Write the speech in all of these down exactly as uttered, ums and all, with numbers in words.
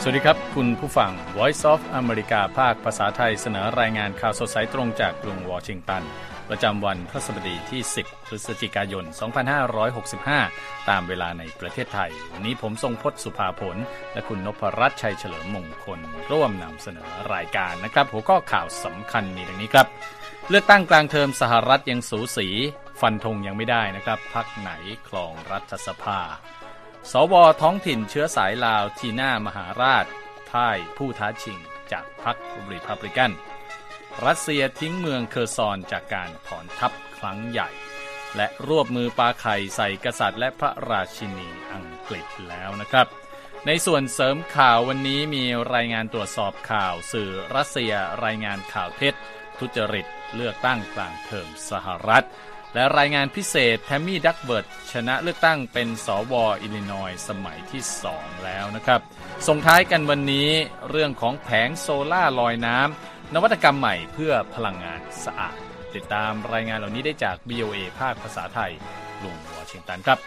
วัสดีครับคุณผู้ฟัง Voice of America ภาคภาษาไทยเสนอรายงานข่าวสดสายตรงจากกรุงวอชิงตันประจำวันพฤหัสบดีที่สิบพฤศจิกายนสองพันห้าร้อยหกสิบห้าตามเวลาในประเทศไทยวันนี้ผมทรงพจน์สุภาผลและคุณนพรัตน์ชัยเฉลิมมงคลร่วมนำเสนอรายการนะครับหัวข้อข่าวสำคัญมีดังนี้ครับเลือกตั้งกลางเทอมสหรัฐยังสูสีฟันธงยังไม่ได้นะครับพรรคไหนครองรัฐสภาสวท้องถิ่นเชื้อสายลาวทีน่ามหาราชพ่ายผู้ท้าชิงจากพรรครีพับลิกันรัสเซียทิ้งเมืองเคอร์ซอนจากการถอนทัพครั้งใหญ่และรวบมือปาไข่ใส่กษัตริย์และพระราชินีอังกฤษแล้วนะครับในส่วนเสริมข่าววันนี้มีรายงานตรวจสอบข่าวสื่อรัสเซียรายงานข่าวเท็จทุจริตเลือกตั้งกลางเทอมสหรัฐและรายงานพิเศษแทมมี่ดักเบิร์ตชนะเลือกตั้งเป็นสวอิลลินอยส์สมัยที่สองแล้วนะครับส่งท้ายกันวันนี้เรื่องของแผงโซล่าลอยน้ำนวัตกรรมใหม่เพื่อพลังงานสะอาดติดตามรายงานเหล่านี้ได้จาก บี โอ เอ ภาคภาษาไทยกรุงวอชิงตันครับ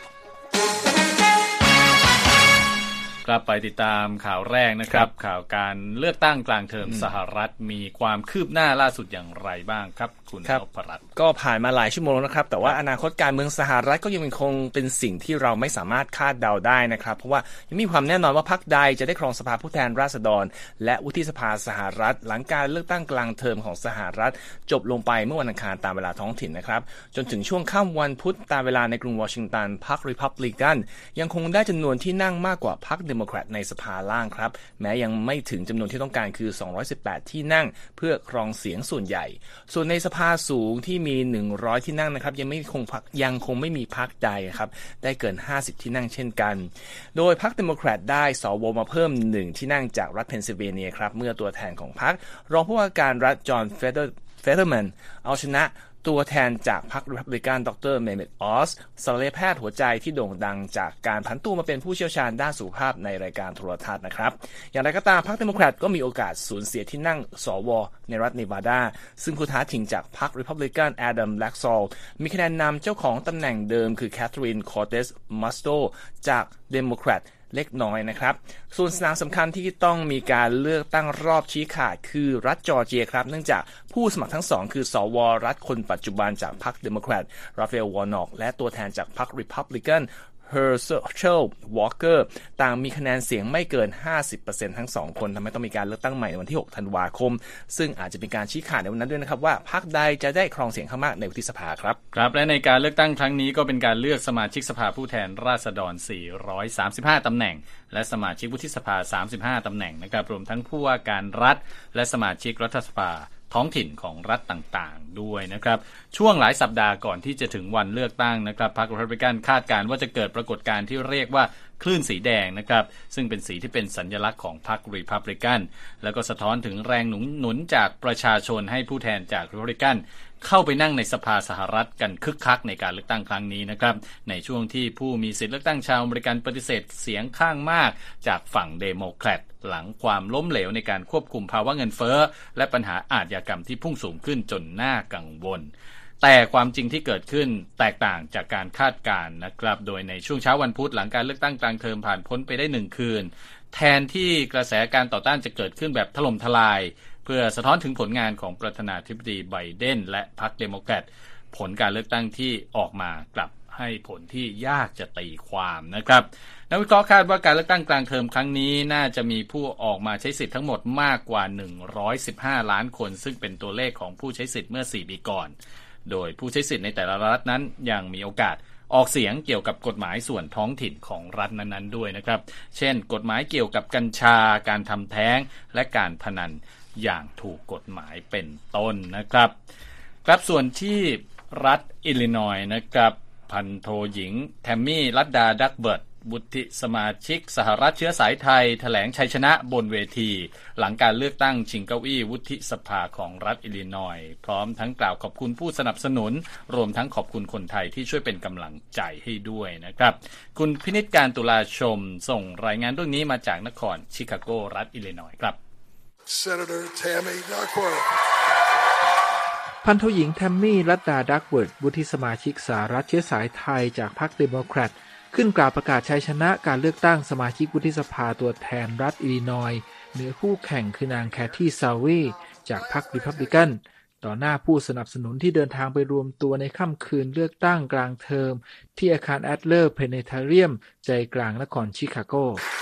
กลับไปติดตามข่าวแรกนะครับข่าวการเลือกตั้งกลางเทอมสหรัฐมีความคืบหน้าล่าสุดอย่างไรบ้างครับคุณนพรัตน์ก็ผ่านมาหลายชั่วโมงแล้วนะครับแต่ว่าอนาคตการเมืองสหรัฐก็ยังคงเป็นสิ่งที่เราไม่สามารถคาดเดาได้นะครับเพราะว่ายังมีความแน่นอนว่าพรรคใดจะได้ครองสภาผู้แทนราษฎรและวุฒิสภาสหรัฐหลังการเลือกตั้งกลางเทอมของสหรัฐจบลงไปเมื่อวันอังคารตามเวลาท้องถิ่นนะครับจนถึงช่วงค่ำวันพุธตามเวลาในกรุงวอชิงตันพรรครีพับลิกันยังคงได้จำนวนที่นั่งมากกว่าพรรคเดโมแครตในสภาล่างครับแม้ยังไม่ถึงจำนวนที่ต้องการคือสองร้อยสิบแปดที่นั่งเพื่อครองเสียงส่วนใหญ่ส่วนในสภาสูงที่มีหนึ่งร้อยที่นั่งนะครับยังไม่คงยังคงไม่มีพรรคใดครับได้เกินห้าสิบที่นั่งเช่นกันโดยพรรคเดโมแครตได้สวมาเพิ่มหนึ่งที่นั่งจากรัฐเพนซิลเวเนียครับเมื่อตัวแทนของพรรครองผู้ว่าการรัฐจอห์นเฟเธอร์แมนเอาชนะตัวแทนจากพรรครีพับลิกันดรเมเมตออสศัลยแพทย์หัวใจที่โด่งดังจากการผันตัวมาเป็นผู้เชี่ยวชาญด้านสุขภาพในรายการโทรทัศน์นะครับอย่างไรก็ตามพรรคเดโมแครตก็มีโอกาสสูญเสียที่นั่งสวในรัฐเนวาดาซึ่งผู้ท้าชิงจากพรรครีพับลิกันแอดัมแล็กซอลมีคะแนนนำเจ้าของตำแหน่งเดิมคือแคทเธอรีนคอร์เตสมัสโตจากเดโมแครตเล็กน้อยนะครับส่วนสนามสำคัญที่ต้องมีการเลือกตั้งรอบชี้ขาดคือรัฐจอร์เจียครับเนื่องจากผู้สมัครทั้งสองคือสวรัฐคนปัจจุบันจากพรรคเดโมแครตราฟาเอลวอร์น็อกและตัวแทนจากพรรครีพับลิกันเฮอร์เชลวอลเกอร์ต่างมีคะแนนเสียงไม่เกิน ห้าสิบเปอร์เซ็นต์ ทั้งสองคนทำให้ต้องมีการเลือกตั้งใหม่ในวันที่หกธันวาคมซึ่งอาจจะเป็นการชี้ขาดในวันนั้นด้วยนะครับว่าพรรคใดจะได้ครองเสียงข้างมากในวุฒิสภาครับครับและในการเลือกตั้งครั้งนี้ก็เป็นการเลือกสมาชิกสภาผู้แทนราษฎรสี่ร้อยสามสิบห้าตำแหน่งและสมาชิกวุฒิสภาสามสิบห้าตำแหน่งนะครับรวมทั้งผู้ว่าการรัฐและสมาชิกรัฐสภาท้องถิ่นของรัฐต่างๆด้วยนะครับช่วงหลายสัปดาห์ก่อนที่จะถึงวันเลือกตั้งนะครับพรรครีพับลิกันคาดการณ์ว่าจะเกิดปรากฏการณ์ที่เรียกว่าคลื่นสีแดงนะครับซึ่งเป็นสีที่เป็นสัญลักษณ์ของพรรครีพับลิกันแล้วก็สะท้อนถึงแรงหนุนหนุนจากประชาชนให้ผู้แทนจากรีพับลิกันเข้าไปนั่งในสภาสหรัฐกันคึกคักในการเลือกตั้งครั้งนี้นะครับในช่วงที่ผู้มีสิทธิเลือกตั้งชาวอเมริกันปฏิเสธเสียงข้างมากจากฝั่งเดโมแครตหลังความล้มเหลวในการควบคุมภาวะเงินเฟ้อและปัญหาอาชญากรรมที่พุ่งสูงขึ้นจนน่ากังวลแต่ความจริงที่เกิดขึ้นแตกต่างจากการคาดการณ์นะครับโดยในช่วงเช้าวันพุธหลังการเลือกตั้งกลางเทอมผ่านพ้นไปได้หนึ่งคืนแทนที่กระแสการต่อต้านจะเกิดขึ้นแบบถล่มทลายเพื่อสะท้อนถึงผลงานของประธานาธิบดีไบเดนและพรรคเดโมแครตผลการเลือกตั้งที่ออกมากลับให้ผลที่ยากจะตีความนะครับนักวิเคราะห์คาดว่าการเลือกตั้งกลางเทอมครั้งนี้น่าจะมีผู้ออกมาใช้สิทธิ์ทั้งหมดมากกว่าหนึ่งร้อยสิบห้าล้านคนซึ่งเป็นตัวเลขของผู้ใช้สิทธิ์เมื่อสี่ปีก่อนโดยผู้ใช้สิทธิ์ในแต่ละรัฐนั้นยังมีโอกาสออกเสียงเกี่ยวกับกฎหมายส่วนท้องถิ่นของรัฐนั้นๆด้วยนะครับเช่นกฎหมายเกี่ยวกับกัญชาการทำแท้งและการพนันอย่างถูกกฎหมายเป็นต้นนะครับครับส่วนที่รัฐอิลลินอยส์นะครับพันโทหญิงแทมมี่ลัดดาดักเบิร์ตวุฒิสมาชิกสหรัฐเชื้อสายไทยแถลงชัยชนะบนเวทีหลังการเลือกตั้งชิงเก้าอี้วุฒิสภาของรัฐอิลลินอยส์พร้อมทั้งกล่าวขอบคุณผู้สนับสนุนรวมทั้งขอบคุณคนไทยที่ช่วยเป็นกำลังใจให้ด้วยนะครับคุณพินิจการตุลาชมส่งรายงานเรื่องนี้มาจากนครชิคาโกรัฐอิลลินอยส์ครับ Senator Tammy Duckworth พันโทหญิงแทมมี่ลัดดาดักเวิร์ดวุฒิสมาชิกสหรัฐเชื้อสายไทยจากพรรคเดโมแครตขึ้นกล่าวประกาศชัยชนะการเลือกตั้งสมาชิกวุฒิสภาตัวแทนรัฐอิลลินอยส์เหนือคู่แข่งคือนางแคทตี้ซาวเวย์จากพรรครีพับลิกันต่อหน้าผู้สนับสนุนที่เดินทางไปรวมตัวในค่ำคืนเลือกตั้งกลางเทอมที่อาคารแอดเลอร์เพเนทาเรียมใจกลางนครชิคาโก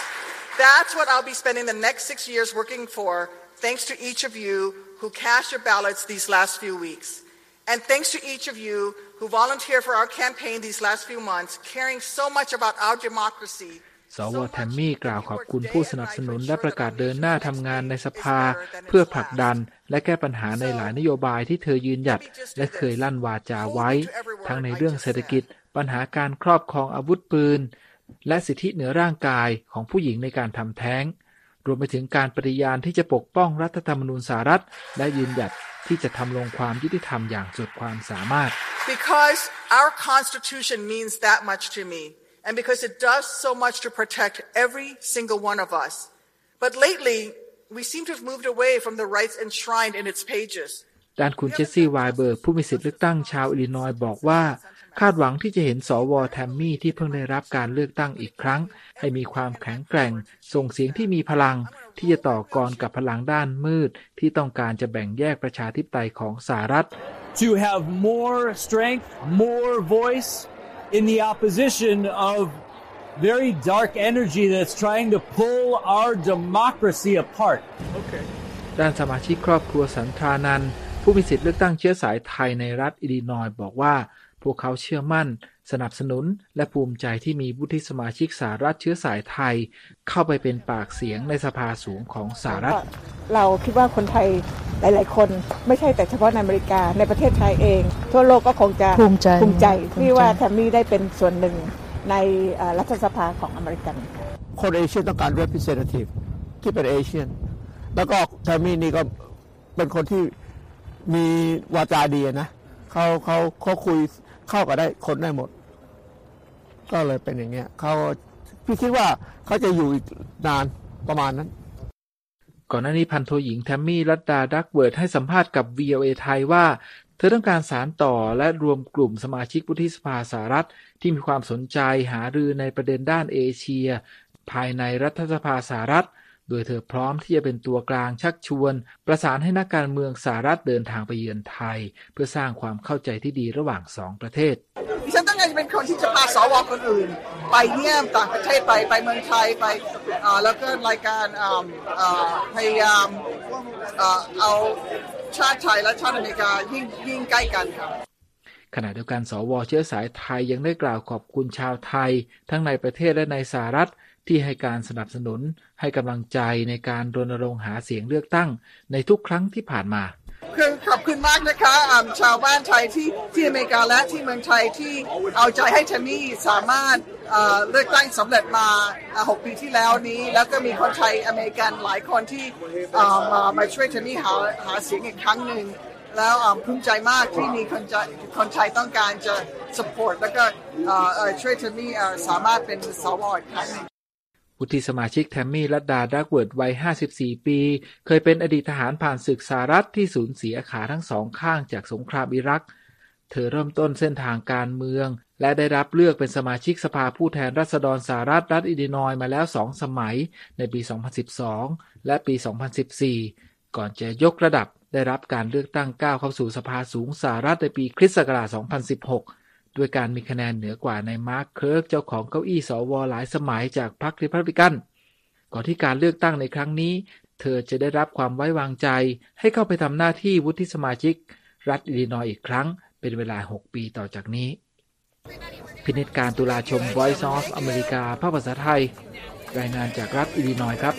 That's what I'll be spending the next six years working for, thanks to each of you who cast your ballots these last few weeks. And thanks to each of you who volunteered for our campaign these last few months, caring so much about our democracy. สวแทมมี่กล่าวขอบคุณผู้สนับสนุนและประกาศเดินหน้าทำงานในสภาเพื่อผลักดันและแก้ปัญหาในหลายนโยบายที่เธอยืนหยัดและเคยลั่นวาจาไว้ทั้งในเรื่องเศรษฐกิจปัญหาการครอบครองอาวุธปืนและสิทธิเหนือร่างกายของผู้หญิงในการทำแท้งรวมไปถึงการปฏิญาณที่จะปกป้องรัฐธรรมนูญสหรัฐและยืนหยัดที่จะทำลงความยุติธรรมอย่างสุดความสามารถ Because our Constitution means that much to me.And because it does so much to protect every single one of us. But lately, we seem to have moved away from the rights enshrined in its pages. ด้านคุณเจสซี่ไวเบิร์กผู้มีสิทธิเลือกตั้งชาวอิลลินอยส์บอกว่าคาดหวังที่จะเห็นสวแทมมี่ที่เพิ่งได้รับการเลือกตั้งอีกครั้งให้มีความแข็งแกร่งส่งเสียงที่มีพลังที่จะต่อกรกับพลังด้านมืดที่ต้องการจะแบ่งแยกประชาธิปไตยของสหรัฐ To have more strength, more voice.in the opposition of very dark energy that's trying to pull our democracy apart. Okay. ด้านสมาชิกครอบครัวสันทรานันท์ผู้มีสิทธิเลือกตั้งเชื้อสายไทยในรัฐอิลลินอยส์บอกว่าพวกเขาเชื่อมั่นสนับสนุนและภูมิใจที่มีวุฒิสมาชิกสหรัฐเชื้อสายไทยเข้าไปเป็นปากเสียงในสภาสูงของสหรัฐเราคิดว่าคนไทยหลายๆคนไม่ใช่แต่เฉพาะในอเมริกาในประเทศไทยเองทั่วโลกก็คงจะภูมิใจภูมิใจที่ว่าแทมมี่ได้เป็นส่วนหนึ่งในรัฐสภาของอเมริกันคนเอเชียต้องการ representative ที่เป็นเอเชียนแล้วก็แทมมี่นี่ก็เป็นคนที่มีวาจาดีนะเขาเขาเขาคุยเข้ากับได้คนได้หมดก็เลยเป็นอย่างเงี้ยเขาพี่คิดว่าเขาจะอยู่อีกนานประมาณนั้นก่อนหน้านี้พันโทหญิงแทมมี่รัตดาดักเวิร์ดให้สัมภาษณ์กับ วี โอ เอ ไทยว่าเธอต้องการสานต่อและรวมกลุ่มสมาชิกวุฒิสภาสหรัฐที่มีความสนใจหารือในประเด็นด้านเอเชียภายในรัฐสภาสหรัฐโดยเธอพร้อมที่จะเป็นตัวกลางชักชวนประสานให้นักการเมืองสหรัฐเดินทางไปเยือนไทยเพื่อสร้างความเข้าใจที่ดีระหว่างสองประเทศดิฉันต้องการจะเป็นคนที่จะพาสวคนอื่นไปเยี่ยมต่างประเทศไปไปเมืองไทยไปแล้วก็รายการพยายามเอาชาติไทยและชาติอเมริกายิ่งยิ่งใกล้กันครับขณะเดียวกันสวเชื้อสายไทยยังได้กล่าวขอบคุณชาวไทยทั้งในประเทศและในสหรัฐที่ให้การสนับสนุนให้กำลังใจในการรณรงค์หาเสียงเลือกตั้งในทุกครั้งที่ผ่านมาคือขอบคุณมากนะคะชาวบ้านไทยที่ที่อเมริกาและที่เมืองไทยที่เอาใจให้แทมมี่สามารถเลือกตั้งสำเร็จมาหกปีที่แล้วนี้แล้วก็มีคนไทยอเมริกันหลายคนที่มามาช่วยแทมมี่หาหาเสียงอีกครั้งหนึ่งแล้วภูมิใจมากที่มีคนคนไทยต้องการจะ support แล้วก็ช่วยแทมมี่สามารถเป็นสวอีกครั้งหนึ่งวุฒิสมาชิกแทมมี่รัตดาดักเวิร์ดวัยห้าสิบสี่ปีเคยเป็นอดีตทหารผ่านศึกสหรัฐที่สูญเสียขาทั้งสองข้างจากสงครามอิรักเธอเริ่มต้นเส้นทางการเมืองและได้รับเลือกเป็นสมาชิกสภาผู้แทนราษฎรสหรัฐรัฐอิลลินอยส์มาแล้วสองสมัยในปีสองพันสิบสองและปีสองพันสิบสี่ก่อนจะยกระดับได้รับการเลือกตั้งก้าวเข้าสู่สภาสูงสหรัฐในปีคริสต์ศักราชสองพันสิบหกด้วยการมีคะแนนเหนือกว่าในมาร์คเคิร์กเจ้าของเก้าอี้สวหลายสมัยจากพรรครีพับลิกันก่อนที่การเลือกตั้งในครั้งนี้เธอจะได้รับความไว้วางใจให้เข้าไปทำหน้าที่วุฒิสมาชิกรัฐอิลลินอยส์อีกครั้งเป็นเวลาหกปีต่อจากนี้พินิจการตุลาชม Voice of America ภาคภาษาไทยรายงานจากรัฐอิลลินอยส์ครับ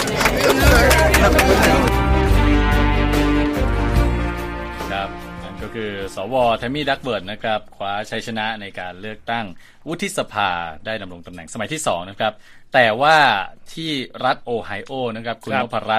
ครับนั่นก็คือสวแทมมี่ดักเบิร์ดนะครับคว้าชัยชนะในการเลือกตั้งวุฒิสภาได้ดำรงตำแหน่งสมัยที่สองนะครับแต่ว่าที่รัฐโอไฮโอนะครับคุณนพรัตน์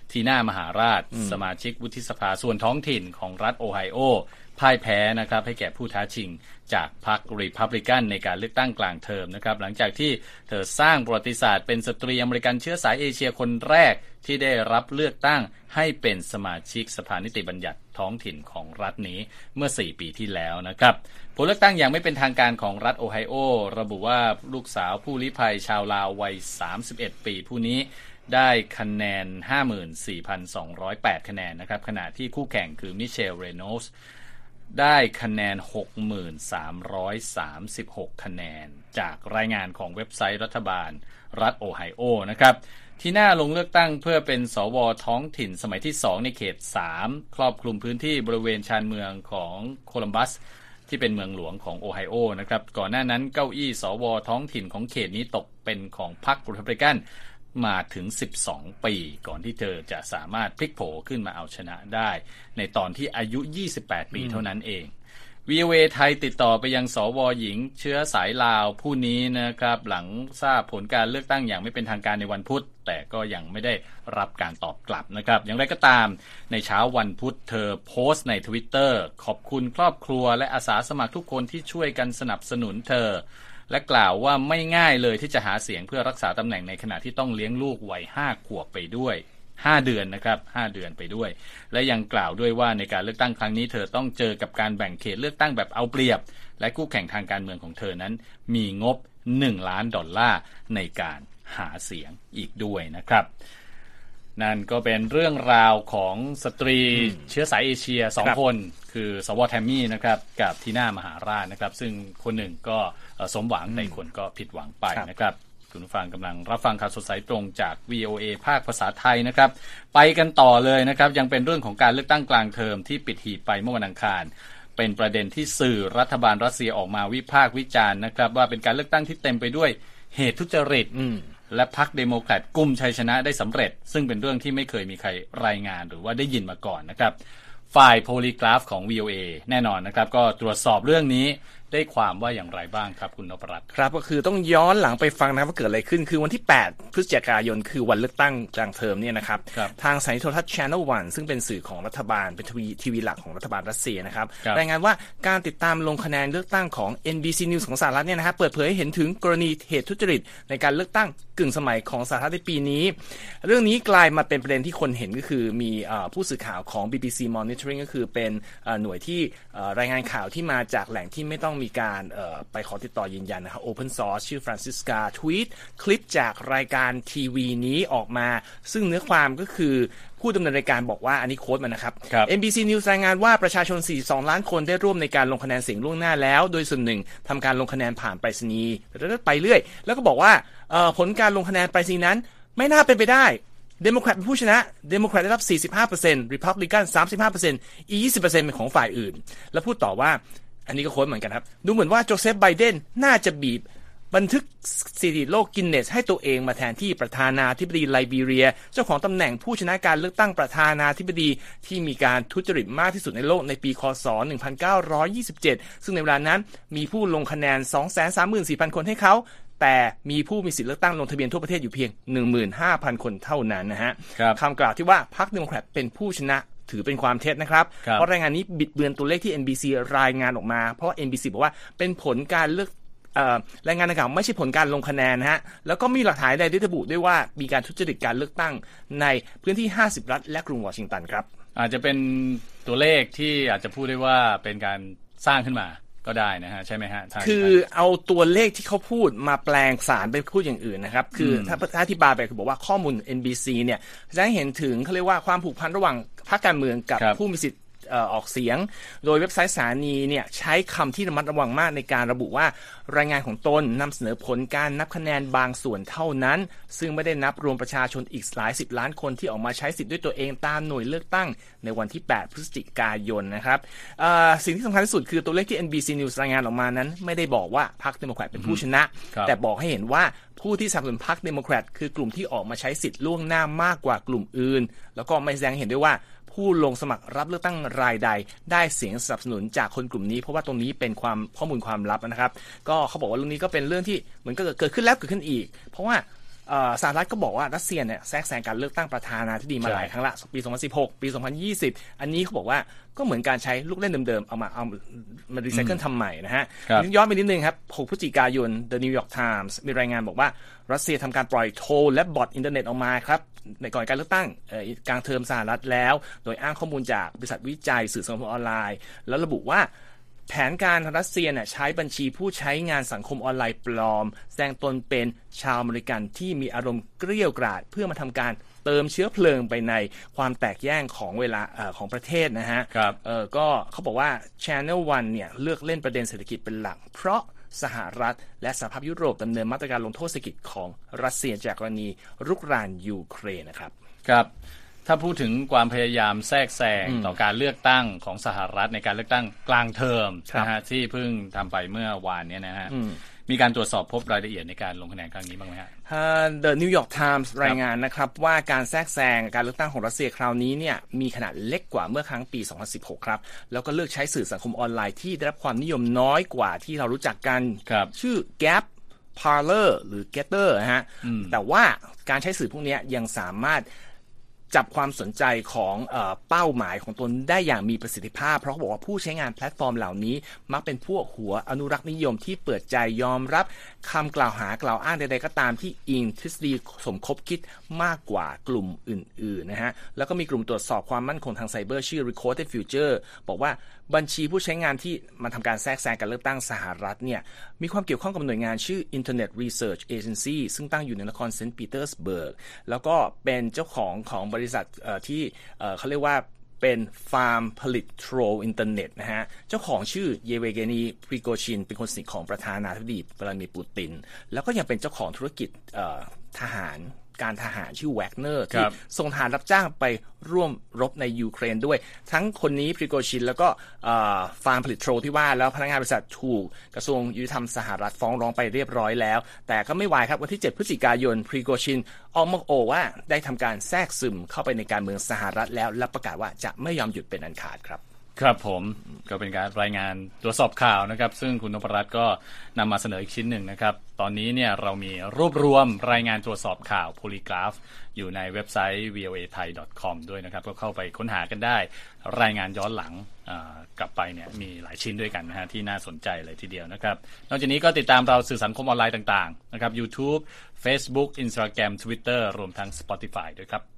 ทีน่ามหาราชสมาชิกวุฒิสภาส่วนท้องถิ่นของรัฐโอไฮโอพ่ายแพ้นะครับให้แก่ผู้ท้าชิงจากพรรครีพับลิกันในการเลือกตั้งกลางเทอมนะครับหลังจากที่เธอสร้างประวัติศาสตร์เป็นสตรีอเมริกันเชื้อสายเอเชียคนแรกที่ได้รับเลือกตั้งให้เป็นสมาชิกสภานิติบัญญัติท้องถิ่นของรัฐนี้เมื่อสี่ปีที่แล้วนะครับผลเลือกตั้งอย่างไม่เป็นทางการของรัฐโอไฮโอระบุว่าลูกสาวผู้ลี้ภัยชาวลาววัยสามสิบเอ็ดปีผู้นี้ได้คะแนน ห้าหมื่นสี่พันสองร้อยแปด คะแนนนะครับขณะที่คู่แข่งคือมิเชลเรโนลส์ได้คะแนน หกหมื่นสามร้อยสามสิบหก คะแนนจากรายงานของเว็บไซต์รัฐบาลรัฐโอไฮโอนะครับที่น่าลงเลือกตั้งเพื่อเป็นสวท้องถิ่นสมัยที่สองในเขตสามครอบคลุมพื้นที่บริเวณชานเมืองของโคลัมบัสที่เป็นเมืองหลวงของโอไฮโอนะครับก่อนหน้านั้นเก้าอี้สวท้องถิ่นของเขตนี้ตกเป็นของพรรครีพับลิกันมาถึงสิบสองปีก่อนที่เธอจะสามารถพลิกโผขึ้นมาเอาชนะได้ในตอนที่อายุยี่สิบแปดปีเท่านั้นเอง วี โอ เอ ไทยติดต่อไปยังสวหญิงเชื้อสายลาวผู้นี้นะครับหลังทราบผลการเลือกตั้งอย่างไม่เป็นทางการในวันพุธแต่ก็ยังไม่ได้รับการตอบกลับนะครับอย่างไรก็ตามในเช้าวันพุธเธอโพสต์ใน Twitter ขอบคุณครอบครัวและอาสาสมัครทุกคนที่ช่วยกันสนับสนุนเธอและกล่าวว่าไม่ง่ายเลยที่จะหาเสียงเพื่อรักษาตำแหน่งในขณะที่ต้องเลี้ยงลูกวัยห้าขวบไปด้วยห้าเดือนนะครับห้าเดือนไปด้วยและยังกล่าวด้วยว่าในการเลือกตั้งครั้งนี้เธอต้องเจอกับการแบ่งเขตเลือกตั้งแบบเอาเปรียบและคู่แข่งทางการเมืองของเธอนั้นมีงบหนึ่งล้านดอลลาร์ในการหาเสียงอีกด้วยนะครับนั่นก็เป็นเรื่องราวของสตรีเชื้อสายเอเชียสองคนคือสวแทมมี่นะครับกับทีน่ามหาราชนะครับซึ่งคนหนึ่งก็สมหวังในคนก็ผิดหวังไปนะครับคุณผู้ฟังกำลังรับฟังข่าวสดสายตรงจาก วี โอ เอ ภาคภาษาไทยนะครับไปกันต่อเลยนะครับยังเป็นเรื่องของการเลือกตั้งกลางเทอมที่ปิดหีบไปเมื่อวันอังคารเป็นประเด็นที่สื่อรัฐบาลรัสเซียออกมาวิพากษ์วิจารณ์นะครับว่าเป็นการเลือกตั้งที่เต็มไปด้วยเหตุทุจริตและพรรคเดโมแครตกุมชัยชนะได้สำเร็จซึ่งเป็นเรื่องที่ไม่เคยมีใครรายงานหรือว่าได้ยินมาก่อนนะครับฝ่ายโพลีกราฟของ วี โอ เอ แน่นอนนะครับก็ตรวจสอบเรื่องนี้ได้ความว่าอย่างไรบ้างครับคุณนพรัตน์ครับก็คือต้องย้อนหลังไปฟังนะครับว่าเกิดอะไรขึ้นคือวันที่แปดพฤศจิกายนคือวันเลือกตั้งกลางเทอมเนี่ยนะครับทางสถานีโทรทัศน์ Channel วันซึ่งเป็นสื่อของรัฐบาลเป็นทีวีทีวีหลักของรัฐบาลรัสเซียนะครับรายงานว่าการติดตามลงคะแนนเลือกตั้งของ เอ็น บี ซี News ของสหรัฐเนี่ยนะครับเปิดเผยให้เห็นถึงกรณีเหตุทุจริตในการเลือกตั้งกึ่งสมัยของสหรัฐในปีนี้เรื่องนี้กลายมาเป็นประเด็นที่คนเห็นก็คือมีผู้สื่อข่าวของ บี บี ซี Monitoring ก็คือเป็นหน่วยที่รายงานข่าวที่มาจากแหล่งที่ไม่ต้องมีการไปขอติดต่อยืนยันนะครับ Open Source ชื่อฟรานซิสกาทวีตคลิปจากรายการทีวีนี้ออกมาซึ่งเนื้อความก็คือผู้ดำเนินรายการบอกว่าอันนี้โค้ดมานะครับ เอ็น บี ซี News รายงานว่าประชาชนสี่สิบสองล้านคนได้ร่วมในการลงคะแนนเสียงล่วงหน้าแล้วโดยส่วนหนึ่งทำการลงคะแนนผ่านไปรษณีย์ไปเรื่อยแล้วก็บอกว่าผลการลงคะแนนไปรษณีย์นั้นไม่น่าเป็นไปได้เดโมแครตเป็นผู้ชนะเดโมแครตได้รับ สี่สิบห้าเปอร์เซ็นต์ รีพับลิกัน สามสิบห้าเปอร์เซ็นต์ อีก ยี่สิบเปอร์เซ็นต์ เป็นของฝ่ายอื่นแล้วพูดต่อว่าอันนี้ก็โค้ดเหมือนกันครับดูเหมือนว่าโจเซฟไบเดนน่าจะบีบบันทึกสถิติโลกกินเนสให้ตัวเองมาแทนที่ประธานาธิบดีไลบีเรียเจ้าของตำแหน่งผู้ชนะการเลือกตั้งประธานาธิบดีที่มีการทุจริตมากที่สุดในโลกในปีค.ศ. หนึ่งพันเก้าร้อยยี่สิบเจ็ดซึ่งในเวลานั้นมีผู้ลงคะแนน สองแสนสามหมื่นสี่พัน คนให้เขาแต่มีผู้มีสิทธิเลือกตั้งลงทะเบียนทั่วประเทศอยู่เพียง หนึ่งหมื่นห้าพัน คนเท่านั้นนะฮะคำกล่าวที่ว่าพรรคเดโมแครตเป็นผู้ชนะถือเป็นความเท็จนะครับเพราะรายงานนี้บิดเบือนตัวเลขที่ เอ็น บี ซี รายงานออกมาเพราะ เอ็น บี ซี บอกว่าเป็นผลการเลือกรายงานดังกล่าวไม่ใช่ผลการลงคะแนนนะฮะแล้วก็มีหลักฐานใดที่ระบุด้วยว่ามีการทุจริตการเลือกตั้งในพื้นที่ห้าสิบรัฐและกรุงวอชิงตันครับอาจจะเป็นตัวเลขที่อาจจะพูดได้ว่าเป็นการสร้างขึ้นมาก็ได้นะฮะใช่ไหมฮะคือเอาตัวเลขที่เขาพูดมาแปลงสารเป็นพูดอย่างอื่นนะครับคือถ้าอธิบายไปคือบอกว่าข้อมูล เอ็น บี ซี เนี่ยจะให้เห็นถึงเขาเรียกว่าความผูกพันระหว่างพรรคการเมืองกับผู้มีสิทธิ์ออกเสียงโดยเว็บไซต์สถานีเนี่ยใช้คำที่ระมัดระวังมากในการระบุว่ารายงานของตนนำเสนอผลการนับคะแนนบางส่วนเท่านั้นซึ่งไม่ได้นับรวมประชาชนอีกหลายสิบล้านคนที่ออกมาใช้สิทธิ์ด้วยตัวเองตามหน่วยเลือกตั้งในวันที่แปดพฤศจิกายนนะครับสิ่งที่สำคัญที่สุดคือตัวเลขที่ เอ็น บี ซี News รายงานออกมานั้นไม่ได้บอกว่าพรรคเดโมแครตเป็นผู้ชนะแต่บอกให้เห็นว่าผู้ที่สนับสนุนพรรคเดโมแครตคือกลุ่มที่ออกมาใช้สิทธิ์ล่วงหน้ามากกว่ากลุ่มอื่นแล้วก็ไม่แสดงเห็นด้วยว่าผู้ลงสมัครรับเลือกตั้งรายใดได้เสียงสนับสนุนจากคนกลุ่มนี้เพราะว่าตรงนี้เป็นความข้อมูลความลับนะครับก็เขาบอกว่าเรื่องนี้ก็เป็นเรื่องที่เหมือนก็เกิดขึ้นแล้วเกิดขึ้นอีกเพราะว่าสหรัฐก็บอกว่ารัสเซียเนี่ยแทรกแซงการเลือกตั้งประธานาธิบดีมาหลายครั้งละปีสองพันสิบหกปีสองพันยี่สิบอันนี้เขาบอกว่าก็เหมือนการใช้ลูกเล่นเดิมๆเอามาเอามารีไซเคิลทำใหม่นะฮะย้อนไปนิดนึงครับหกพฤศจิกายน The New York Times มีรายงานบอกว่ารัสเซียทำการปล่อยโทรและบอทอินเทอร์เน็ตออกมาครับในก่อนการเลือกตั้งกลางเทอมสหรัฐแล้วโดยอ้างข้อมูลจากบริษัทวิจัยสื่อสังคมออนไลน์แล้วระบุว่าแผนการรัสเซียเนี่ยใช้บัญชีผู้ใช้งานสังคมออนไลน์ปลอมแสดงตนเป็นชาวอเมริกันที่มีอารมณ์เกรี้ยวกราดเพื่อมาทำการเติมเชื้อเพลิงไปในความแตกแยกของเวลาเอ่อของประเทศนะฮะครับเออก็เขาบอกว่า Channel วันเนี่ยเลือกเล่นประเด็นเศรษฐกิจเป็นหลักเพราะสหรัฐและสหภาพยุโรปดำเนินมาตรการลงโทษเศรษฐกิจของรัสเซียจากกรณีรุกรานยูเครนนะครับครับถ้าพูดถึงความพยายามแทรกแซงต่อการเลือกตั้งของสหรัฐในการเลือกตั้งกลางเทอมนะฮะที่เพิ่งทำไปเมื่อวานนี้นะฮะมีการตรวจสอบพบรายละเอียดในการลงคะแนนครั้งนี้บ้างไหมฮะ The New York Times รายงานนะครับว่าการแทรกแซงการเลือกตั้งของรัสเซียคราวนี้เนี่ยมีขนาดเล็กกว่าเมื่อครั้งปีสองพันสิบหกครับแล้วก็เลือกใช้สื่อสังคมออนไลน์ที่ได้รับความนิยมน้อยกว่าที่เรารู้จักกันชื่อ Gap Parler หรือ Getter นะฮะแต่ว่าการใช้สื่อพวกนี้ยังสามารถจับความสนใจของเอ่อเป้าหมายของตนได้อย่างมีประสิทธิภาพเพราะเขาบอกว่าผู้ใช้งานแพลตฟอร์มเหล่านี้มักเป็นพวกหัวอนุรักษ์นิยมที่เปิดใจยอมรับคำกล่าวหากล่าวอ้างใดๆก็ตามที่อิงทฤษฎีสมคบคิดมากกว่ากลุ่มอื่นๆนะฮะแล้วก็มีกลุ่มตรวจสอบความมั่นคงทางไซเบอร์ชื่อ Recorded Future บอกว่าบัญชีผู้ใช้งานที่มาทำการแทรกแซงการเลือกตั้งสหรัฐเนี่ยมีความเกี่ยวข้องกับหน่วยงานชื่อ Internet Research Agency ซึ่งตั้งอยู่ในนครเซนต์ปีเตอร์สเบิร์กแล้วก็เป็นเจ้าของของบริษัทที่เขาเรียกว่าเป็นฟาร์มผลิตโทรอินเทอร์เน็ตนะฮะเจ้าของชื่อเยเวเกนีพริโกชินเป็นคนสนิทของประธานาธิบดีวลาดิเมียร์ปูตินแล้วก็ยังเป็นเจ้าของธุรกิจทหารการทหารชื่อแวกเนอร์ที่ส่งทหารรับจ้างไปร่วมรบในยูเครนด้วยทั้งคนนี้พริโกชินแล้วก็ฟาร์มผลิตโทรที่ว่าแล้วพนักงานบริษัทถูกกระทรวงยุติธรรมสหรัฐฟ้องร้องไปเรียบร้อยแล้วแต่ก็ไม่วายครับวันที่เจ็ดพฤศจิกายนพริโกชินออกมาโอว่าได้ทำการแทรกซึมเข้าไปในการเมืองสหรัฐแล้วและประกาศว่าจะไม่ยอมหยุดเป็นอันขาดครับครับผมก็เป็นการรายงานตรวจสอบข่าวนะครับซึ่งคุณนพรัตน์ก็นำมาเสนออีกชิ้นหนึ่งนะครับตอนนี้เนี่ยเรามีรวบรวมรายงานตรวจสอบข่าวโพลีกราฟอยู่ในเว็บไซต์ วี โอ เอ ไทย ดอท คอม ด้วยนะครับก็เข้าไปค้นหากันได้รายงานย้อนหลังกลับไปเนี่ยมีหลายชิ้นด้วยกันนะฮะที่น่าสนใจเลยทีเดียวนะครับนอกจากนี้ก็ติดตามเราสื่อสังคมออนไลน์ต่างๆนะครับ YouTube Facebook Instagram Twitter รวมทั้ง Spotify ด้วยครับ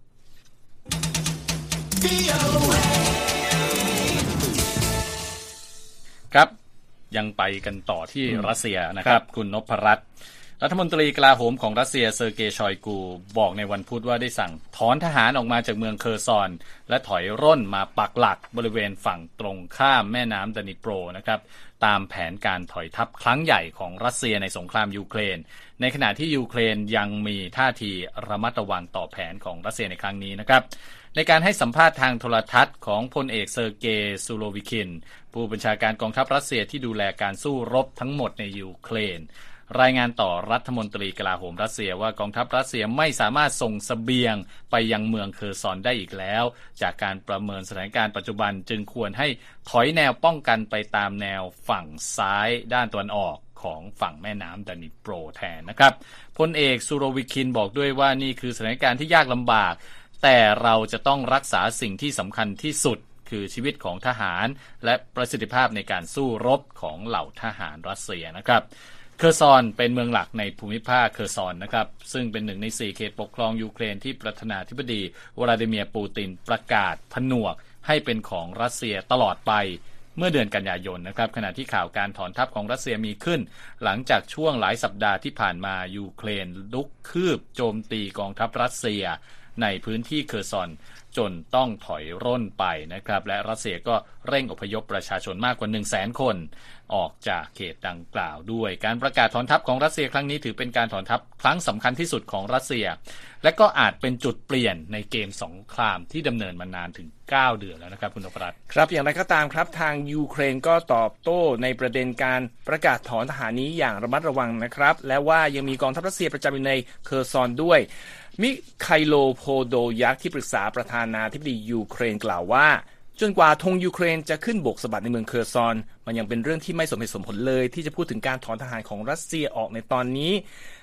ครับยังไปกันต่อที่รัสเซียนะครับคุณนพรัตน์รัฐมนตรีกลาโหมของรัสเซียเซอร์เกย์ชอยกูบอกในวันพุธว่าได้สั่งถอนทหารออกมาจากเมืองเคอร์ซอนและถอยร่นมาปักหลักบริเวณฝั่งตรงข้ามแม่น้ำดานิโปรนะครับตามแผนการถอยทัพครั้งใหญ่ของรัสเซียในสงครามยูเครนในขณะที่ยูเครนยังมีท่าทีระมัดระวังต่อแผนของรัสเซียในครั้งนี้นะครับในการให้สัมภาษณ์ทางโทรทัศน์ของพลเอกเซอร์เกย์ซูโรวิคินผู้บัญชาการกองทัพรัสเซียที่ดูแลการสู้รบทั้งหมดในยูเครนรายงานต่อรัฐมนตรีกลาโหมรัสเซียว่ากองทัพรัสเซียไม่สามารถส่งเสบียงไปยังเมืองเคอร์ซอนได้อีกแล้วจากการประเมินสถานการณ์ปัจจุบันจึงควรให้ถอยแนวป้องกันไปตามแนวฝั่งซ้ายด้านตะวันออกของฝั่งแม่น้ำดานิโปรแทนนะครับพลเอกซูโรวิคินบอกด้วยว่านี่คือสถานการณ์ที่ยากลำบากแต่เราจะต้องรักษาสิ่งที่สำคัญที่สุดคือชีวิตของทหารและประสิทธิภาพในการสู้รบของเหล่าทหารรัสเซียนะครับเคอร์ซอนเป็นเมืองหลักในภูมิภาคเคอร์ซอนนะครับซึ่งเป็นหนึ่งในสี่เขตปกครองยูเครนที่ประธานาธิบดีวลาดิเมียร์ปูตินประกาศผนวกให้เป็นของรัสเซียตลอดไปเมื่อเดือนกันยายนนะครับขณะที่ข่าวการถอนทัพของรัสเซียมีขึ้นหลังจากช่วงหลายสัปดาห์ที่ผ่านมายูเครนลุกคืบโจมตีกองทัพรัสเซียในพื้นที่เคอร์ซอนจนต้องถอยร่นไปนะครับและรัสเซียก็เร่งอพยพประชาชนมากกว่า หนึ่งแสน คนออกจากเขตดังกล่าวด้วยการประกาศถอนทัพของรัสเซียครั้งนี้ถือเป็นการถอนทัพครั้งสำคัญที่สุดของรัสเซียและก็อาจเป็นจุดเปลี่ยนในเกมสงครามที่ดำเนินมานานถึงเก้าเดือนแล้วนะครับคุณนพรัตน์ครับอย่างไรก็ตามครับทางยูเครนก็ตอบโต้ในประเด็นการประกาศถอนทหารนี้อย่างระมัดระวังนะครับและว่ายังมีกองทัพรัสเซียประจำอยู่ในเคอร์ซอนด้วยมิไคโลโพโดยักที่ปรึกษาประธานาธิบดียูเครนกล่าวว่าจนกว่าธงยูเครนจะขึ้นบกสะบัดในเมืองเคอร์ซอนมันยังเป็นเรื่องที่ไม่สมเหตุสมผลเลยที่จะพูดถึงการถอนทหารของรัสเซียออกในตอนนี้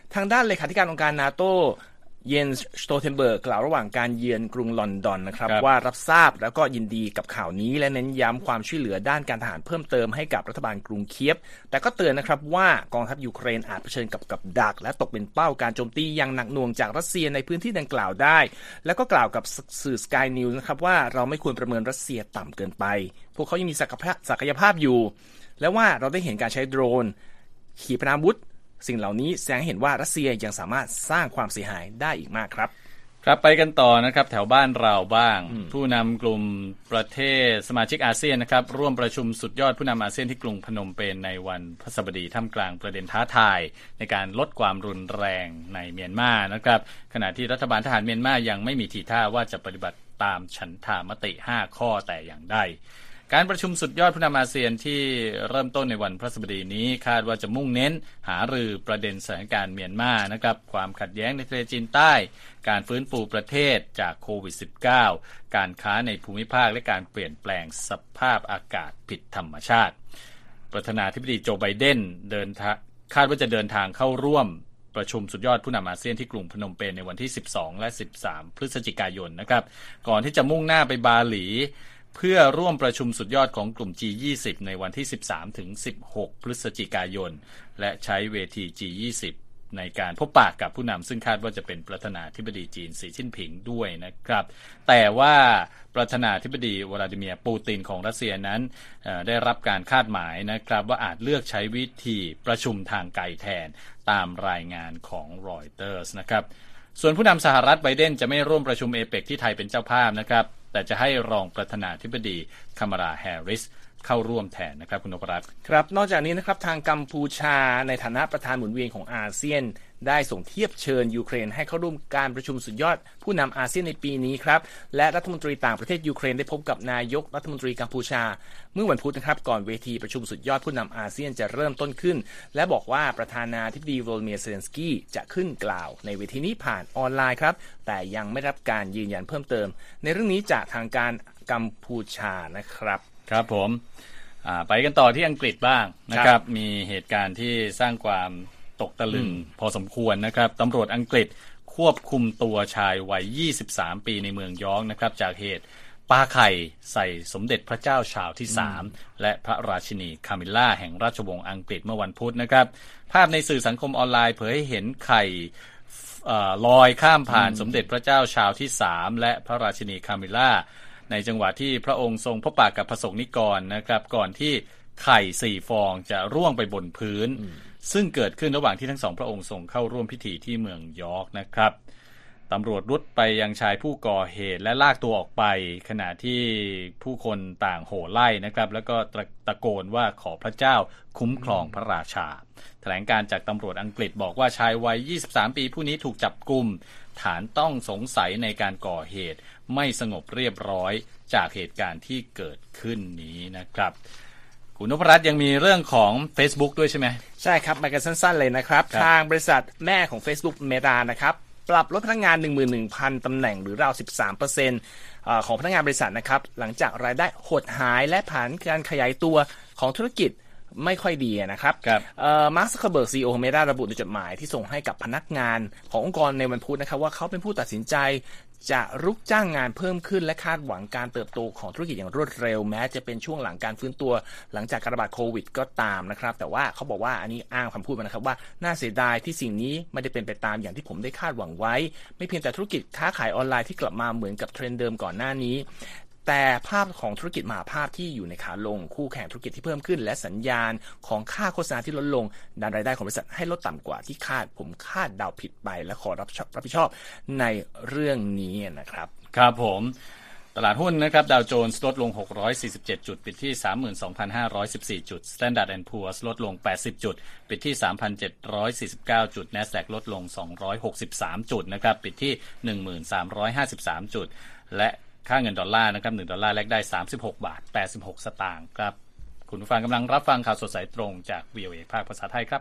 ทางด้านเลขาธิการองค์การนาโต้เยนส์สโตเทนเบิร์กกล่าวระหว่างการเยือนกรุงลอนดอนนะครับว่ารับทราบแล้วก็ยินดีกับข่าวนี้และเน้นย้ำความช่วยเหลือด้านการทหารเพิ่มเติมให้กับรัฐบาลกรุงเคียฟแต่ก็เตือนนะครับว่ากองทัพยูเครนอาจเผชิญกับกับดักและตกเป็นเป้าการโจมตีอย่างหนักหน่วงจากรัสเซียในพื้นที่ดังกล่าวได้แล้วก็กล่าวกับสื่อ Sky News นะครับว่าเราไม่ควรประเมินรัสเซียต่ำเกินไปพวกเขายังมีศักยภาพอยู่และว่าเราได้เห็นการใช้โดรนขีปนาวุธสิ่งเหล่านี้แสดงให้เห็นว่ารัสเซียยังสามารถสร้างความเสียหายได้อีกมากครับครับไปกันต่อนะครับแถวบ้านเราบ้างผู้นำกลุ่มประเทศสมาชิกอาเซียนนะครับร่วมประชุมสุดยอดผู้นำอาเซียนที่กรุงพนมเปญในวันพฤหัสบดีท่ามกลางประเด็นท้าทายในการลดความรุนแรงในเมียนมานะครับขณะที่รัฐบาลทหารเมียนมายังไม่มีทีท่าว่าจะปฏิบัติตามฉันทามติห้าข้อแต่อย่างใดการประชุมสุดยอดผู้นำอาเซียนที่เริ่มต้นในวันพฤหัสบดีนี้คาดว่าจะมุ่งเน้นหารือประเด็นสถานการณ์เมียนมานะครับความขัดแย้งในทะเลจีนใต้การฟื้นฟูประเทศจากโควิด สิบเก้า การค้าในภูมิภาคและการเปลี่ยนแปลงสภาพอากาศผิดธรรมชาติประธานาธิบดีโจไบเดนเดินคาดว่าจะเดินทางเข้าร่วมประชุมสุดยอดผู้นำอาเซียนที่กรุงพนมเปญในวันที่สิบสองและสิบสามพฤศจิกายนนะครับก่อนที่จะมุ่งหน้าไปบาหลีเพื่อร่วมประชุมสุดยอดของกลุ่ม จี ยี่สิบ ในวันที่ สิบสามถึงสิบหก พฤศจิกายนและใช้เวที จี ยี่สิบ ในการพบปะกับผู้นำซึ่งคาดว่าจะเป็นประธานาธิบดีจีนสีจิ้นผิงด้วยนะครับแต่ว่าประธานาธิบดีวลาดิเมียร์ปูตินของรัสเซียนั้นได้รับการคาดหมายนะครับว่าอาจเลือกใช้วิธีประชุมทางไกลแทนตามรายงานของรอยเตอร์สนะครับส่วนผู้นำสหรัฐไบเดนจะไม่ร่วมประชุมเอเปกที่ไทยเป็นเจ้าภาพนะครับแต่จะให้รองประธานาธิบดีคามาลาแฮร์ริสเข้าร่วมแทนนะครับคุณนพรัตน์ครับนอกจากนี้นะครับทางกัมพูชาในฐานะประธานหมุนเวียนของอาเซียนได้ส่งเทียบเชิญยูเครนให้เข้าร่วมการประชุมสุดยอดผู้นำอาเซียนในปีนี้ครับและรัฐมนตรีต่างประเทศยูเครนได้พบกับนายกรัฐมนตรีกัมพูชาเมื่อวันพุธนะครับก่อนเวทีประชุมสุดยอดผู้นำอาเซียนจะเริ่มต้นขึ้นและบอกว่าประธานาธิบดีโวลาดิเมียร์ เซเลนสกี้จะขึ้นกล่าวในเวทีนี้ผ่านออนไลน์ครับแต่ยังไม่รับการยืนยันเพิ่มเติมในเรื่องนี้จากทางการกัมพูชานะครับครับผมไปกันต่อที่อังกฤษบ้างนะครับมีเหตุการณ์ที่สร้างความตกตะลึงพอสมควรนะครับตำรวจอังกฤษควบคุมตัวชายวัยยี่สิบสามปีในเมืองยอร์กนะครับจากเหตุปาไข่ใส่สมเด็จพระเจ้าชาร์ลส์ที่สามและพระราชินีคามิลล่าแห่งราชวงศ์อังกฤษเมื่อวันพุธนะครับภาพในสื่อสังคมออนไลน์เผยให้เห็นไข่ลอยข้ามผ่านสมเด็จพระเจ้าชาร์ลส์ที่สามและพระราชินีคามิลล่าในจังหวะที่พระองค์ทรงพบปะกับพระสงฆ์นิกรนะครับก่อนที่ไข่สี่ฟองจะร่วงไปบนพื้นซึ่งเกิดขึ้นระหว่างที่ทั้งสองพระองค์ทรงเข้าร่วมพิธีที่เมืองยอร์กนะครับตำรวจรุดไปยังชายผู้ก่อเหตุและลากตัวออกไปขณะที่ผู้คนต่างโห่ไล่นะครับแล้วก็ตะโกนว่าขอพระเจ้าคุ้มครองพระราชาแถลงการจากตำรวจอังกฤษบอกว่าชายวัยยี่สิบสามปีผู้นี้ถูกจับกุมฐานต้องสงสัยในการก่อเหตุไม่สงบเรียบร้อยจากเหตุการณ์ที่เกิดขึ้นนี้นะครับคุณนพรัตน์ยังมีเรื่องของ Facebook ด้วยใช่ไหมใช่ครับมากันสั้นๆเลยนะครับทางบริษัทแม่ของ Facebook Meta นะครับปรับลดพนักงาน หนึ่งหมื่นหนึ่งพัน ตำแหน่งหรือราว สิบสามเปอร์เซ็นต์ ของพนักงานบริษัทนะครับหลังจากรายได้หดหายและผ่านการขยายตัวของธุรกิจไม่ค่อยดีนะครับมาร์ค ซักเคอร์เบิร์ก ซี อี โอ ของ Meta ระบุในจดหมายที่ส่งให้กับพนักงานขององค์กรในวันพุธนะครับว่าเขาเป็นผู้ตัดสินใจจะรุกจ้างงานเพิ่มขึ้นและคาดหวังการเติบโตของธุรกิจอย่างรวดเร็วแม้จะเป็นช่วงหลังการฟื้นตัวหลังจากการระบาดโควิดก็ตามนะครับแต่ว่าเขาบอกว่าอันนี้อ้างคำพูดมานะครับว่าน่าเสียดายที่สิ่งนี้ไม่ได้เป็นไปตามอย่างที่ผมได้คาดหวังไว้ไม่เพียงแต่ธุรกิจค้าขายออนไลน์ที่กลับมาเหมือนกับเทรนด์เดิมก่อนหน้านี้แต่ภาพของธุรกิจมหาภาพที่อยู่ในขาลงคู่แข่งธุรกิจที่เพิ่มขึ้นและสัญญาณของค่าโฆษณาที่ลดลงดันรายได้ของบริษัทให้ลดต่ำกว่าที่คาดผมคาดเดาผิดไปและขอรับผิดชอบในเรื่องนี้นะครับครับผมตลาดหุ้นนะครับดาวโจนส์ลดลงหกร้อยสี่สิบเจ็ดจุดปิดที่ สามหมื่นสองพันห้าร้อยสิบสี่ จุด Standard แอนด์ Poor's ลดลงแปดสิบจุดปิดที่ สามพันเจ็ดร้อยสี่สิบเก้า จุด NASDAQ ลดลงสองร้อยหกสิบสามจุดนะครับปิดที่ หนึ่งหมื่นสามร้อยห้าสิบสาม จุดและค่าเงินดอลลาร์นะครับหนึ่งดอลลาร์แลกได้สามสิบหกบาทแปดสิบหกสตางค์ครับคุณผู้ฟังกำลังรับฟังข่าวสดสายตรงจาก วี โอ เอ ภาคภาษาไทยครับ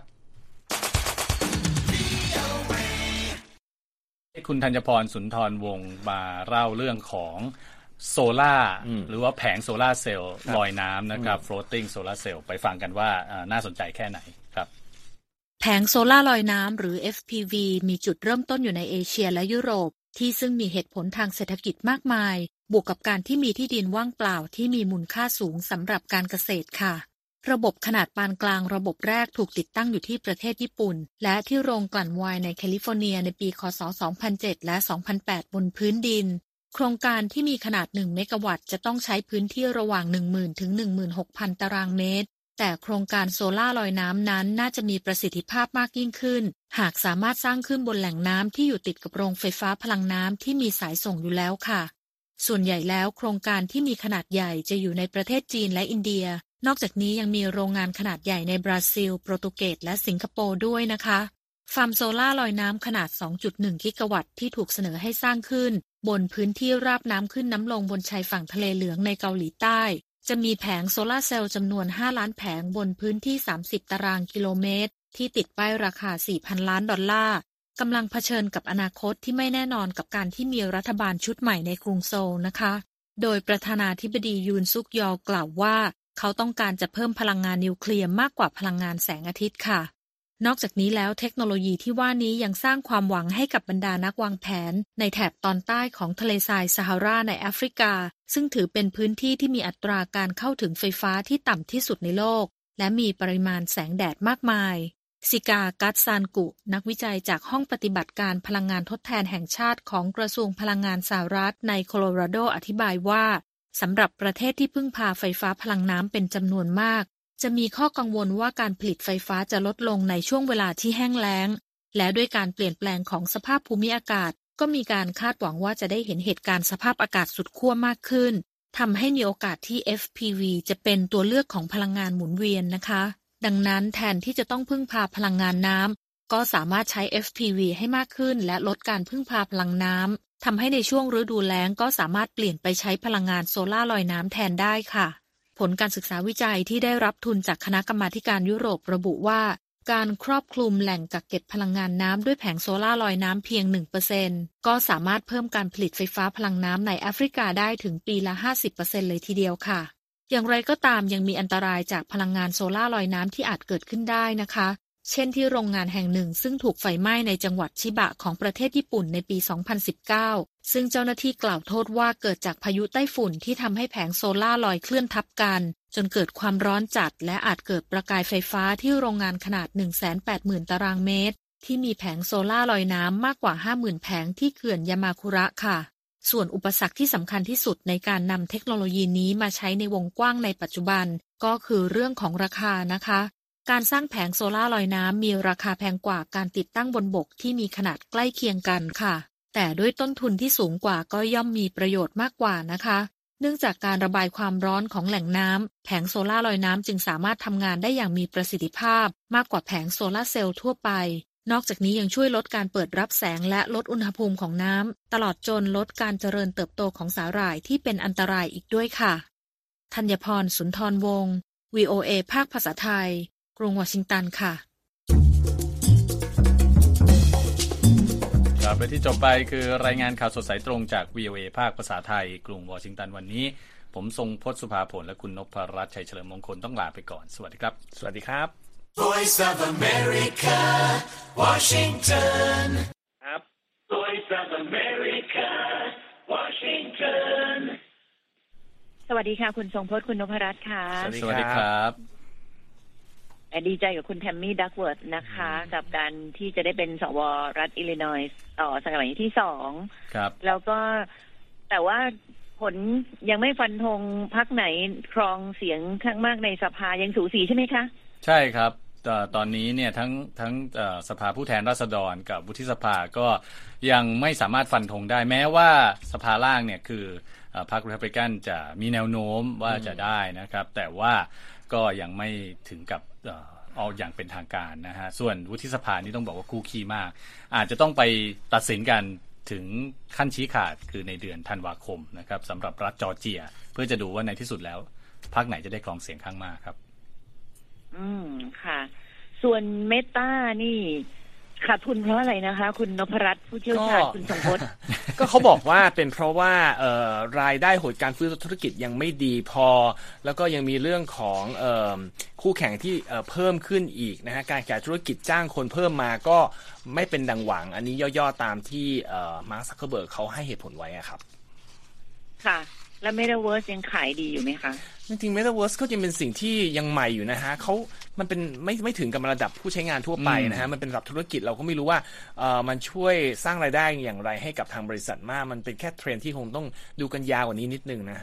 คุณธัญพรสุนทรวงศ์มาเล่าเรื่องของโซล่าหรือว่าแผงโซล่าเซลล์ลอยน้ำนะครับ floating solar cell ไปฟังกันว่าน่าสนใจแค่ไหนครับแผแผงโซล่าร์ลอยน้ำหรือ เอฟ พี วี มีจุดเริ่มต้นอยู่ในเอเชียและยุโรปที่ซึ่งมีเหตุผลทางเศรษฐกิจมากมายบวกกับการที่มีที่ดินว่างเปล่าที่มีมูลค่าสูงสำหรับการเกษตรค่ะระบบขนาดปานกลางระบบแรกถูกติดตั้งอยู่ที่ประเทศญี่ปุ่นและที่โรงกลั่นไวน์ในแคลิฟอร์เนียในปีคศสองพันเจ็ดและสองพันแปดบนพื้นดินโครงการที่มีขนาดหนึ่งเมกะวัตต์จะต้องใช้พื้นที่ระหว่าง หนึ่งหมื่น ถึง หนึ่งหมื่นหกพัน ตารางเมตรแต่โครงการโซล่าร์ลอยน้ำนั้นน่าจะมีประสิทธิภาพมากยิ่งขึ้นหากสามารถสร้างขึ้นบนแหล่งน้ำที่อยู่ติดกับโรงไฟฟ้าพลังน้ำที่มีสายส่งอยู่แล้วค่ะส่วนใหญ่แล้วโครงการที่มีขนาดใหญ่จะอยู่ในประเทศจีนและอินเดียนอกจากนี้ยังมีโรงงานขนาดใหญ่ในบราซิลโปรตุเกสและสิงคโปร์ด้วยนะคะฟาร์มโซล่าร์ลอยน้ำขนาด สองจุดหนึ่ง กิกะวัตต์ที่ถูกเสนอให้สร้างขึ้นบนพื้นที่ราบน้ำขึ้นน้ำลงบนชายฝั่งทะเลเหลืองในเกาหลีใต้จะมีแผงโซล่าร์เซลล์จำนวนห้าล้านแผงบนพื้นที่สามสิบตารางกิโลเมตรที่ติดป้ายราคา สี่พัน ล้านดอลลาร์กำลังเผชิญกับอนาคตที่ไม่แน่นอนกับการที่มีรัฐบาลชุดใหม่ในกรุงโซลนะคะโดยประธานาธิบดียูนซุกยอลกล่าวว่าเขาต้องการจะเพิ่มพลังงานนิวเคลียร์มากกว่าพลังงานแสงอาทิตย์ค่ะนอกจากนี้แล้วเทคโนโลยีที่ว่านี้ยังสร้างความหวังให้กับบรรดานักวางแผนในแถบตอนใต้ของทะเลทรายซาฮาราในแอฟริกาซึ่งถือเป็นพื้นที่ที่มีอัตราการเข้าถึงไฟฟ้าที่ต่ำที่สุดในโลกและมีปริมาณแสงแดดมากมายซิกากัตซานกุนักวิจัยจากห้องปฏิบัติการพลังงานทดแทนแห่งชาติของกระทรวงพลังงานสหรัฐในโคโลราโดอธิบายว่าสำหรับประเทศที่พึ่งพาไฟฟ้าพลังน้ำเป็นจำนวนมากจะมีข้อกังวลว่าการผลิตไฟฟ้าจะลดลงในช่วงเวลาที่แห้งแล้งและด้วยการเปลี่ยนแปลงของสภาพภูมิอากาศก็มีการคาดหวังว่าจะได้เห็นเหตุการณ์สภาพอากาศสุดขั้วมากขึ้นทำให้มีโอกาสที่ เอฟ พี วี จะเป็นตัวเลือกของพลังงานหมุนเวียนนะคะดังนั้นแทนที่จะต้องพึ่งพาพลังงานน้ำก็สามารถใช้ เอฟ พี วี ให้มากขึ้นและลดการพึ่งพาพลังน้ำทำให้ในช่วงฤดูแล้งก็สามารถเปลี่ยนไปใช้พลังงานโซล่าร์ลอยน้ำแทนได้ค่ะผลการศึกษาวิจัยที่ได้รับทุนจากคณะกรรมาการยุโรประบุว่าการครอบคลุมแหล่งกักเก็บพลังงานน้ำด้วยแผงโซล่าร์ลอยน้ำเพียง หนึ่งเปอร์เซ็นต์ ก็สามารถเพิ่มการผลิตไฟฟ้าพลังน้ำในแอฟริกาได้ถึงปีละ ห้าสิบเปอร์เซ็นต์ เลยทีเดียวค่ะอย่างไรก็ตามยังมีอันตรายจากพลังงานโซล่าร์ลอยน้ำที่อาจเกิดขึ้นได้นะคะเช่นที่โรงงานแห่งหนึ่งซึ่งถูกไฟไหม้ในจังหวัดชิบะของประเทศญี่ปุ่นในปี สองพันสิบเก้า ซึ่งเจ้าหน้าที่กล่าวโทษว่าเกิดจากพายุไต้ฝุ่นที่ทำให้แผงโซล่าร์ลอยเคลื่อนทับกันจนเกิดความร้อนจัดและอาจเกิดประกายไฟฟ้าที่โรงงานขนาด หนึ่งแสนแปดหมื่น ตารางเมตรที่มีแผงโซล่าร์ลอยน้ำมากกว่า ห้าหมื่น แผงที่เขื่อนยามาคุระค่ะส่วนอุปสรรคที่สำคัญที่สุดในการนำเทคโนโลยีนี้มาใช้ในวงกว้างในปัจจุบันก็คือเรื่องของราคานะคะการสร้างแผงโซล่าร์ลอยน้ำมีราคาแพงกว่าการติดตั้งบนบกที่มีขนาดใกล้เคียงกันค่ะแต่ด้วยต้นทุนที่สูงกว่าก็ย่อมมีประโยชน์มากกว่านะคะเนื่องจากการระบายความร้อนของแหล่งน้ำแผงโซล่าร์ลอยน้ำจึงสามารถทำงานได้อย่างมีประสิทธิภาพมากกว่าแผงโซล่าร์เซลล์ทั่วไปนอกจากนี้ยังช่วยลดการเปิดรับแสงและลดอุณหภูมิของน้ำตลอดจนลดการเจริญเติบโตของสาหร่ายที่เป็นอันตรายอีกด้วยค่ะธัญพรสุนทรวงศ์ วี โอ เอ ภาคภาษาไทยกรุงวอชิงตันค่ะครับและที่จบไปคือรายงานข่าวสดสายตรงจาก วี โอ เอ ภาคภาษาไทยกรุงวอชิงตันวันนี้ผมทรงพจน์สุภาผลและคุณนพรัตน์ชัยเฉลิมมงคลต้องลาไปก่อนสวัสดีครับสวัสดีครับ Voice of America Washington ครับ Voice of America Washington สวัสดีค่ะคุณทรงพจน์คุณนพรัตน์ค่ะสวัสดีครับดีใจกับคุณแทมมี่ดักเวิร์ธนะคะกับการที่จะได้เป็นสวรัฐอิลลินอยส์ต่อสมัยที่สองครับแล้วก็แต่ว่าผลยังไม่ฟันธงพรรคไหนครองเสียงข้างมากในสภายังสูสีใช่ไหมคะใช่ครับตอนนี้เนี่ยทั้งทั้งสภาผู้แทนราษฎรกับวุฒิสภาก็ยังไม่สามารถฟันธงได้แม้ว่าสภาล่างเนี่ยคือพรรครีพับลิกันจะมีแนวโน้มว่าจะได้นะครับแต่ว่าก็ยังไม่ถึงกับเอาอย่างเป็นทางการนะฮะส่วนวุฒิสภานี่ต้องบอกว่าคู่ขี้มากอาจจะต้องไปตัดสินกันถึงขั้นชี้ขาดคือในเดือนธันวาคมนะครับสำหรับรัฐจอร์เจียเพื่อจะดูว่าในที่สุดแล้วพรรคไหนจะได้ครองเสียงข้างมากครับอืมค่ะส่วนเมตานี่ขาดทุนเพราะอะไรนะคะ คุณนพรัตน์ผู้เชี่ยวชาญคุณสงพจน์ก็เขาบอกว่าเป็นเพราะว่าเอ่อรายได้หดการฟื้นธุรกิจยังไม่ดีพอแล้วก็ยังมีเรื่องของเอ่อคู่แข่งที่เอ่อเพิ่มขึ้นอีกนะฮะการขยายธุรกิจจ้างคนเพิ่มมาก็ไม่เป็นดังหวังอันนี้ย่อๆตามที่เอ่อมาร์ค ซักเคอร์เบิร์กเขาให้เหตุผลไว้อะครับค่ะแล้ว Metaverse ยังขายดีอยู่ไหมคะจริงๆ Metaverse ก็ยังเป็นสิ่งที่ยังใหม่อยู่นะฮะเขามันเป็นไม่ไม่ถึงกับระดับผู้ใช้งานทั่วไปนะฮะมันเป็นระดับธุรกิจเราก็ไม่รู้ว่าเอ่อมันช่วยสร้างรายได้อย่างไรให้กับทางบริษัทมากมันเป็นแค่เทรนด์ที่คงต้องดูกันยาวกว่านี้นิดนึงนะฮะ